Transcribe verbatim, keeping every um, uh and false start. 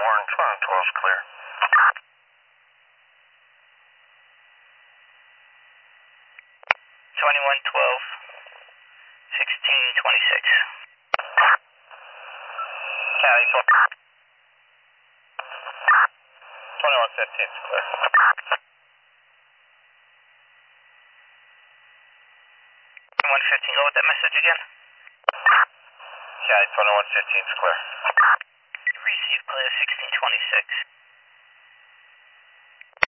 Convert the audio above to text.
Warren, twenty-one twelve is clear. twenty-one twelve, sixteen twenty-six. Cali, twenty-one fifteen is clear. twenty-one fifteen, what was that message again? Cali, twenty-one fifteen is clear. Receive clear, sixteen twenty-six.